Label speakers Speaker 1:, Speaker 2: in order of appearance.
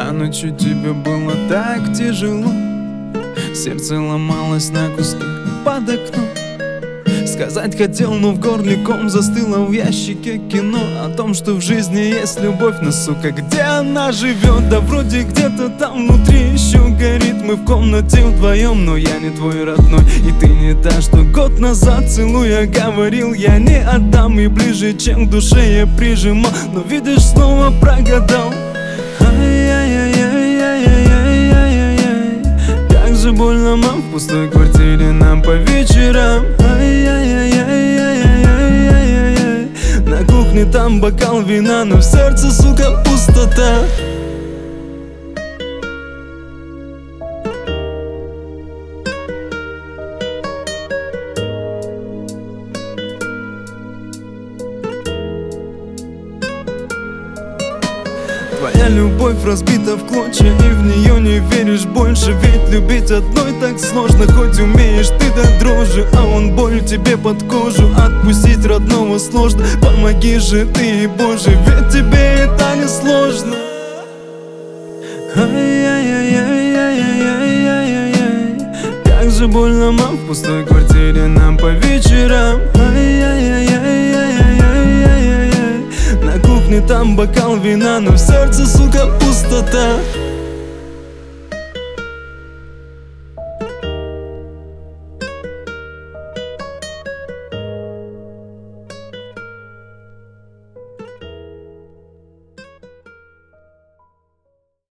Speaker 1: А ночью тебе было так тяжело, сердце ломалось на куски под окном. Сказать хотел, но в горле ком застыло в ящике кино о том, что в жизни есть любовь, но, сука, где она живет? Да вроде где-то там внутри еще горит. Мы в комнате вдвоем, но я не твой родной, и ты не та, что год назад целуя говорил я не отдам. И ближе, чем к душе я прижимал, но видишь, снова прогадал. Ай-яй-яй-яй-яй-яй-яй-яй, как же больно, мам, в пустой квартире нам по вечерам. Ай-яй-яй-яй-яй-яй-яй, на кухне там бокал вина, но в сердце, сука, пустота. Твоя любовь разбита в клочья, и в нее не веришь больше. Ведь любить одной так сложно, хоть умеешь ты до дрожи, а он боль тебе под кожу. Отпустить родного сложно, помоги же ты, Боже, ведь тебе это не сложно. Ай-яй-яй-яй-яй-яй-яй, как же больно, мам, в пустой квартире нам по вечерам. Ай-яй-яй-яй-яй-яй-яй, на кухне там бокал вина, но в сердце, сука, пустота.